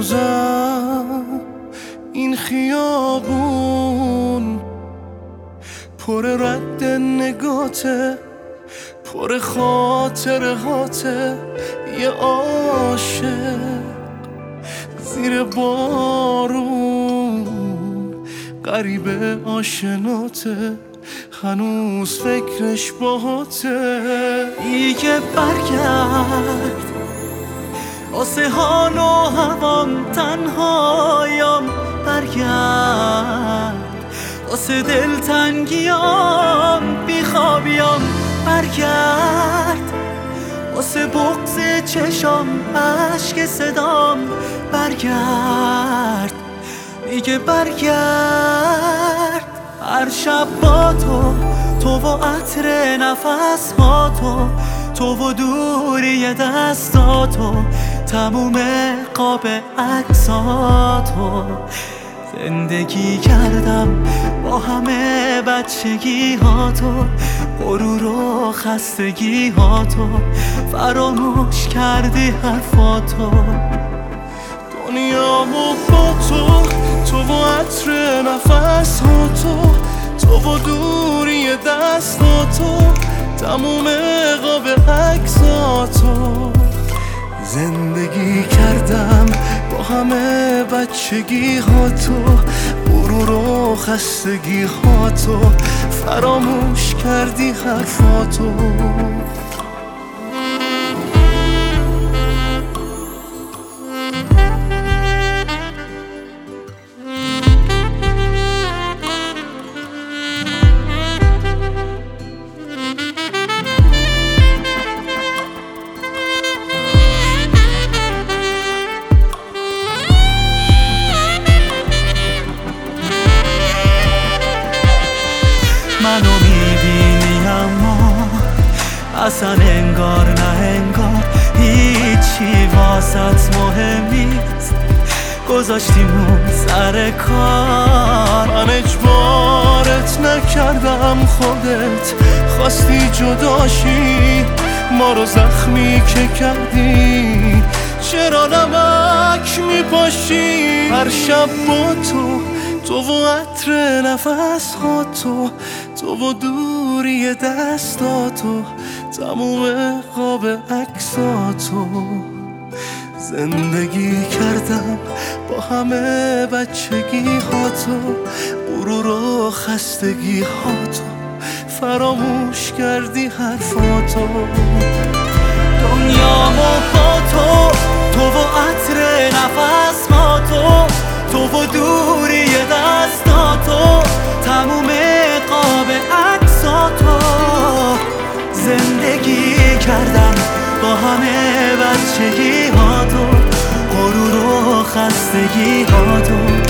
هنوزم این خیابون پر رد نگاته، پر خاطرهاته. یه عاشق زیر بارون غریبه آشناته، هنوز فکرش باهاته. دیگه برگرد واسه حال و هوام، تنهایام برگرد واسه دلتنگیام، بیخوابیام برگرد واسه بغض چشام، عشق صدام برگرد. دیگه برگرد هر شب با تو و عطر نفس ها تو و دوری دستاتو، تموم قاب عکساتو. زندگی کردم با همه بچگی ها تو، غرور و خستگی ها تو، فراموش کردی حرفاتو. دنیامو با تو و عطر نفس ها تو و دوری دستاتو، تموم قاب عکساتو. زندگی کردم با همه بچگی ها تو، غرور و خستگی ها تو، فراموش کردی حرفاتو. منو میبینی اما اصلا انگار نه انگار هیچی واسط مهم نیست، گذاشتیمون سر کار. من اجبارت نکردم، خودت خواستی جداشی، ما رو زخمی که کردی چرا نمک میپاشی. هر شب با تو و عطر نفس ها تو و دوری دستاتو، تموم قاب عکساتو. زندگی کردم با همه بچگی ها تو، غرور و خستگی ها تو، فراموش کردی حرفاتو. دنیامو با تو و عطر نفس ها تو و دوری دستاتو، تموم قاب عکساتو. زندگی کردم با همه بچگی ها تو، غرور و خستگی ها تو،